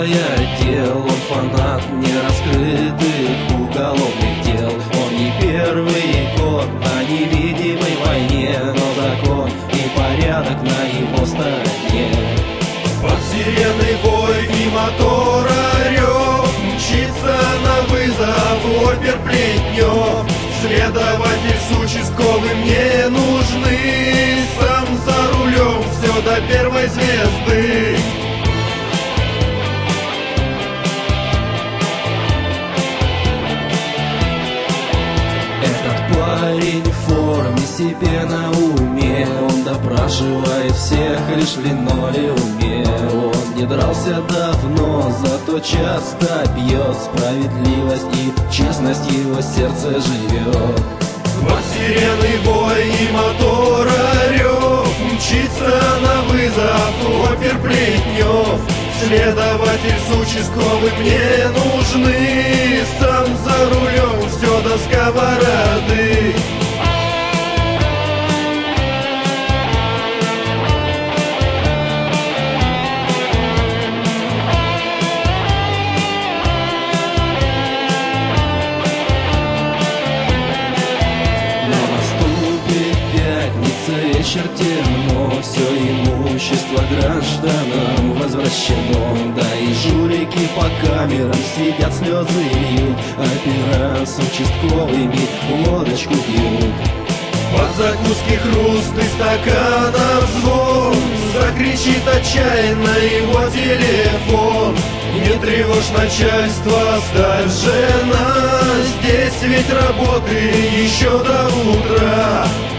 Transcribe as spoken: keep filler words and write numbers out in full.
разбирая дел. Он фанат нераскрытых уголовных дел. Он не первый год на невидимой войне, но закон и порядок на его стороне. Под сирены вой и мотора рев, мчится на вызов опер Плетнев. Следователь с участковым не нужны, сам за рулем все до первой звезды. Этот парень в форме, себе на уме, он допрашивает всех лишь в линолеуме. Он не дрался давно, зато часто бьет. Справедливость и честность его сердце живет. Под сирены вой и мотора рев, мчится на вызов опер Плетнев. Следователь с участковым не нужны, сам за рулем все до сковороды. Вечер темно, все имущество гражданам возвращено. Да и жулики по камерам сидят, слезы льют, опера с участковыми водочку пьют. Под закуски хруст и стаканов звон, закричит отчаянно его телефон. Не тревожь начальство, оставь, жена, здесь ведь работы еще до утра.